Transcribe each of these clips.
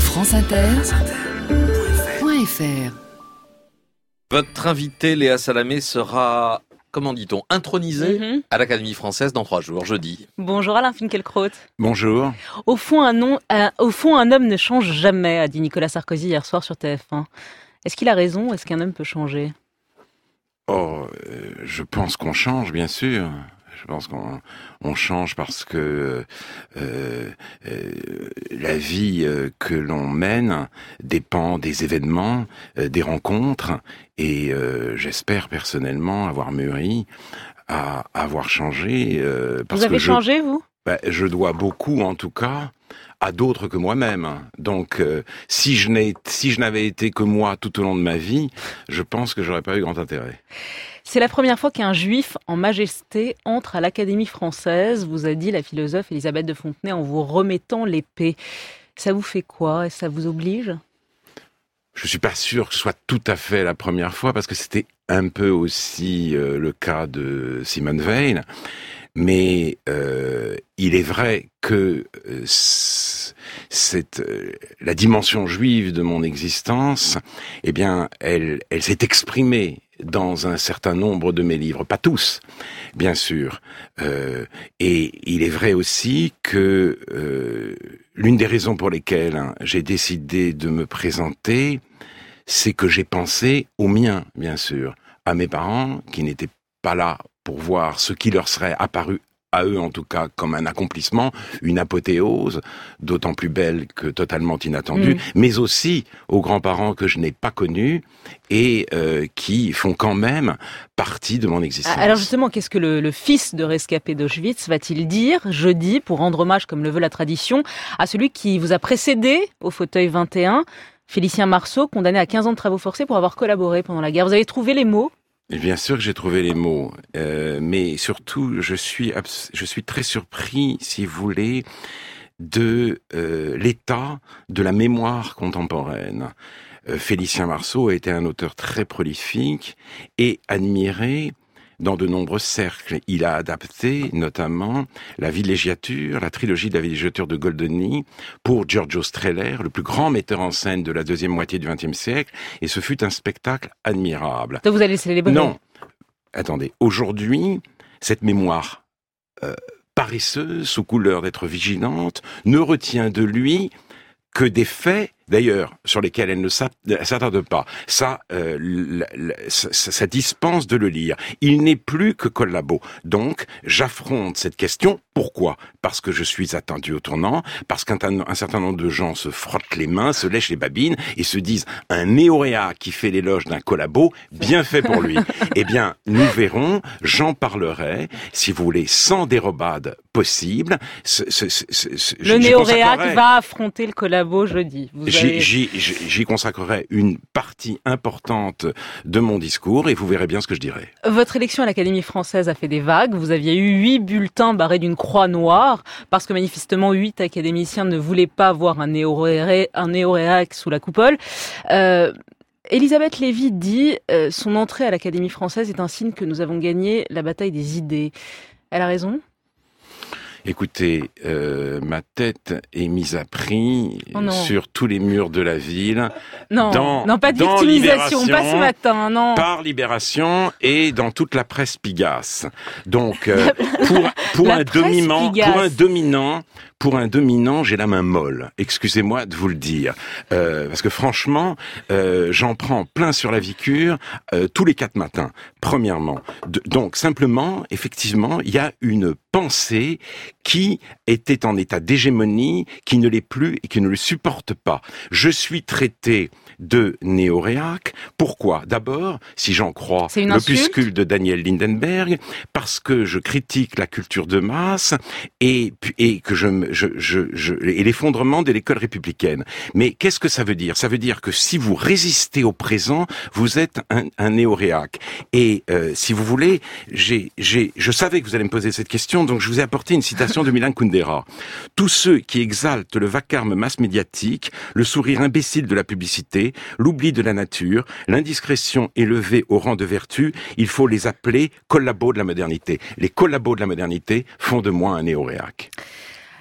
franceinter.fr. Votre invité Léa Salamé sera, comment dit-on, intronisée à l'Académie française dans 3 jours, jeudi. Bonjour Alain Finkielkraut. Bonjour. Au fond, un homme ne change jamais, a dit Nicolas Sarkozy hier soir sur TF1. Est-ce qu'il a raison? Est-ce qu'un homme peut changer? Je pense qu'on change, bien sûr. Je pense qu'on change parce que la vie que l'on mène dépend des événements, des rencontres, et j'espère personnellement avoir mûri, à avoir changé. Vous avez changé, vous? Je dois beaucoup, en tout cas, à d'autres que moi-même. Donc, si je n'avais été que moi tout au long de ma vie, je pense que j'aurais pas eu grand intérêt. C'est la première fois qu'un juif en majesté entre à l'Académie française, vous a dit la philosophe Elisabeth de Fontenay en vous remettant l'épée. Ça vous fait quoi? Et ça vous oblige? Je suis pas sûr que ce soit tout à fait la première fois, parce que c'était un peu aussi le cas de Simone Veil. Mais il est vrai que la dimension juive de mon existence, eh bien, elle s'est exprimée dans un certain nombre de mes livres, pas tous, bien sûr. Et il est vrai aussi que l'une des raisons pour lesquelles j'ai décidé de me présenter, c'est que j'ai pensé aux miens, bien sûr, à mes parents qui n'étaient pas là pour voir ce qui leur serait apparu, à eux en tout cas, comme un accomplissement, une apothéose, d'autant plus belle que totalement inattendue, mais aussi aux grands-parents que je n'ai pas connus et qui font quand même partie de mon existence. Alors justement, qu'est-ce que le fils de rescapé d'Auschwitz va-t-il dire jeudi pour rendre hommage, comme le veut la tradition, à celui qui vous a précédé au fauteuil 21, Félicien Marceau, condamné à 15 ans de travaux forcés pour avoir collaboré pendant la guerre? Vous avez trouvé les mots? Bien sûr que j'ai trouvé les mots, mais surtout je suis très surpris, si vous voulez, de l'état de la mémoire contemporaine. Félicien Marceau a été un auteur très prolifique et admiré dans de nombreux cercles. Il a adapté notamment la villégiature, la trilogie de la villégiature de Goldoni pour Giorgio Strehler, le plus grand metteur en scène de la deuxième moitié du XXe siècle, et ce fut un spectacle admirable. Donc vous allez laisser les bonnes. Non, attendez. Aujourd'hui, cette mémoire paresseuse, sous couleur d'être vigilante, ne retient de lui que des faits, d'ailleurs, sur lesquels elle ne s'attarde pas. Ça dispense de le lire. Il n'est plus que collabo. Donc, j'affronte cette question. Pourquoi? Parce que je suis attendu au tournant, parce qu'un certain nombre de gens se frottent les mains, se lèchent les babines et se disent un néoréat qui fait l'éloge d'un collabo, bien fait pour lui. Eh bien, nous verrons, j'en parlerai, si vous voulez, sans dérobade possible. Le néoréat qui va affronter le collabo jeudi. J'y consacrerai une partie importante de mon discours et vous verrez bien ce que je dirai. Votre élection à l'Académie française a fait des vagues. Vous aviez eu 8 bulletins barrés d'une croix noire parce que manifestement 8 académiciens ne voulaient pas voir un néoréac sous la coupole. Elisabeth Lévy dit son entrée à l'Académie française est un signe que nous avons gagné la bataille des idées. Elle a raison? Écoutez, ma tête est mise à prix sur tous les murs de la ville. Non, pas de victimisation, pas ce matin, non. Par Libération et dans toute la presse pigasse. Donc, pour un dominant, j'ai la main molle. Excusez-moi de vous le dire. Parce que franchement, j'en prends plein sur la vicure tous les 4 matins, premièrement. Donc, simplement, effectivement, il y a une pensée qui était en état d'hégémonie, qui ne l'est plus et qui ne le supporte pas. Je suis traité de néoréaque. Pourquoi? D'abord, si j'en crois l'opuscule de Daniel Lindenberg, parce que je critique la culture de masse et que et l'effondrement de l'école républicaine. Mais qu'est-ce que ça veut dire? Ça veut dire que si vous résistez au présent, vous êtes un néoréaque. Et si vous voulez, je savais que vous allez me poser cette question, donc je vous ai apporté une citation de Milan Kundera. Tous ceux qui exaltent le vacarme masse médiatique, le sourire imbécile de la publicité, l'oubli de la nature, l'indiscrétion élevée au rang de vertu, il faut les appeler collabos de la modernité. Les collabos de la modernité font de moi un néoréaque.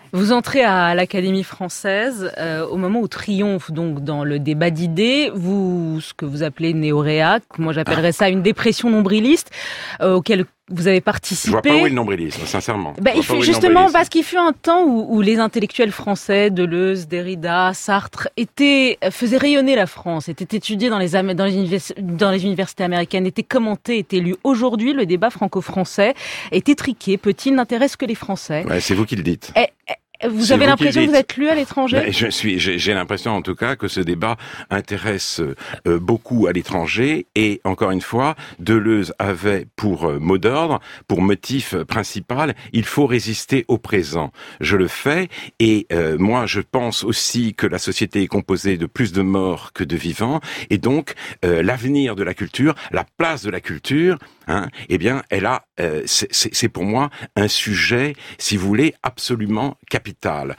Vous entrez à l'Académie française au moment où triomphe donc dans le débat d'idées, ce que vous appelez néoréac, moi j'appellerais ça une dépression nombriliste auquel vous avez participé. Je vois pas où est le nombrilisme, sincèrement. Il fut justement parce qu'il fut un temps où les intellectuels français, Deleuze, Derrida, Sartre, faisaient rayonner la France, étaient étudiés dans les universités américaines, étaient commentés, étaient lus. Aujourd'hui, le débat franco-français est étriqué. Peut-il n'intéresse que les Français? Ouais, c'est vous qui le dites. Vous avez l'impression que vous êtes lu à l'étranger? J'ai l'impression en tout cas que ce débat intéresse beaucoup à l'étranger et encore une fois, Deleuze avait pour mot d'ordre, pour motif principal, il faut résister au présent. Je le fais et moi je pense aussi que la société est composée de plus de morts que de vivants et donc l'avenir de la culture, la place de la culture, eh bien, c'est pour moi un sujet, si vous voulez, absolument capital.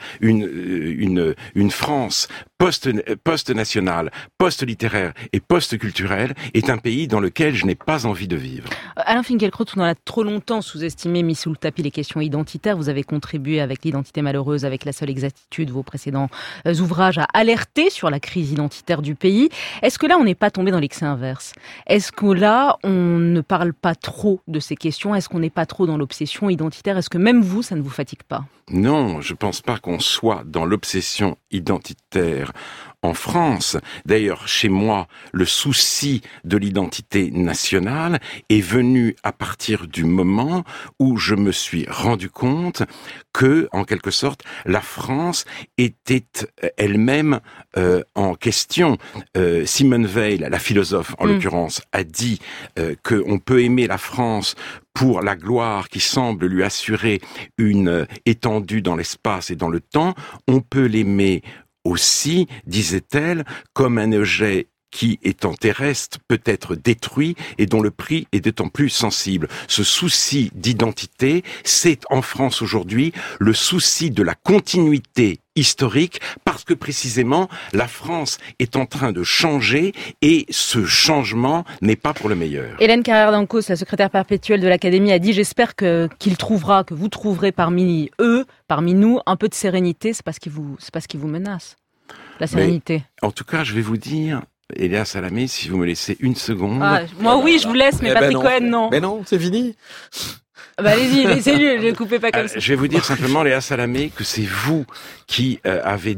Une France post-nationale, post-littéraire et post-culturelle est un pays dans lequel je n'ai pas envie de vivre. Alain Finkielkraut, on a trop longtemps sous-estimé, mis sous le tapis les questions identitaires. Vous avez contribué avec l'identité malheureuse, avec la seule exactitude, vos précédents ouvrages, à alerter sur la crise identitaire du pays. Est-ce que là, on n'est pas tombé dans l'excès inverse? Est-ce que là, on ne parle pas trop de ces questions? Est-ce qu'on n'est pas trop dans l'obsession identitaire? Est-ce que même vous, ça ne vous fatigue pas? Non, je pense pas qu'on soit dans l'obsession identitaire en France. D'ailleurs, chez moi, le souci de l'identité nationale est venu à partir du moment où je me suis rendu compte que, en quelque sorte, la France était elle-même en question. Simone Veil, la philosophe en l'occurrence, a dit qu'on peut aimer la France pour la gloire qui semble lui assurer une étendue dans l'espace et dans le temps. On peut l'aimer aussi, disait-elle, comme un objet qui, étant terrestre, peut être détruit et dont le prix est d'autant plus sensible. Ce souci d'identité, c'est en France aujourd'hui le souci de la continuité historique, parce que précisément la France est en train de changer et ce changement n'est pas pour le meilleur. Hélène Carrère-Dancos, la secrétaire perpétuelle de l'Académie, a dit: j'espère que vous trouverez parmi eux, parmi nous, un peu de sérénité. C'est pas ce qui vous menace, la sérénité. Mais, en tout cas, je vais vous dire, Léa Salamé, si vous me laissez une seconde. Moi oui, je vous laisse, mais Patrick Cohen, non. Mais non, c'est fini. Allez-y, laissez-lui, ne coupez pas comme ça. Je vais vous dire simplement, Léa Salamé, que c'est vous qui avez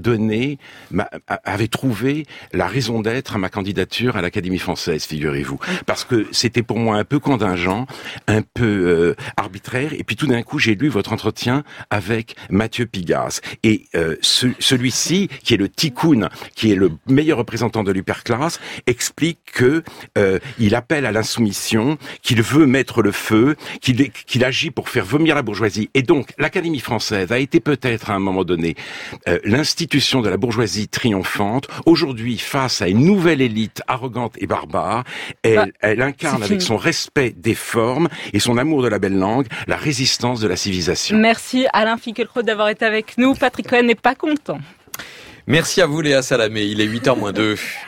trouvé la raison d'être à ma candidature à l'Académie française, figurez-vous. Parce que c'était pour moi un peu contingent, un peu arbitraire, et puis tout d'un coup, j'ai lu votre entretien avec Mathieu Pigasse. Et celui-ci, qui est le ticoun, qui est le meilleur représentant de l'hyperclasse, explique que il appelle à l'insoumission, qu'il veut mettre le feu, qu'il agit pour faire vomir la bourgeoisie. Et donc, l'Académie française a été peut-être à un moment donné l'institution de la bourgeoisie triomphante. Aujourd'hui, face à une nouvelle élite arrogante et barbare, elle incarne avec son respect des formes et son amour de la belle langue la résistance de la civilisation. Merci Alain Finkielkraut d'avoir été avec nous. Patrick Cohen n'est pas content. Merci à vous Léa Salamé, il est 8h moins 2.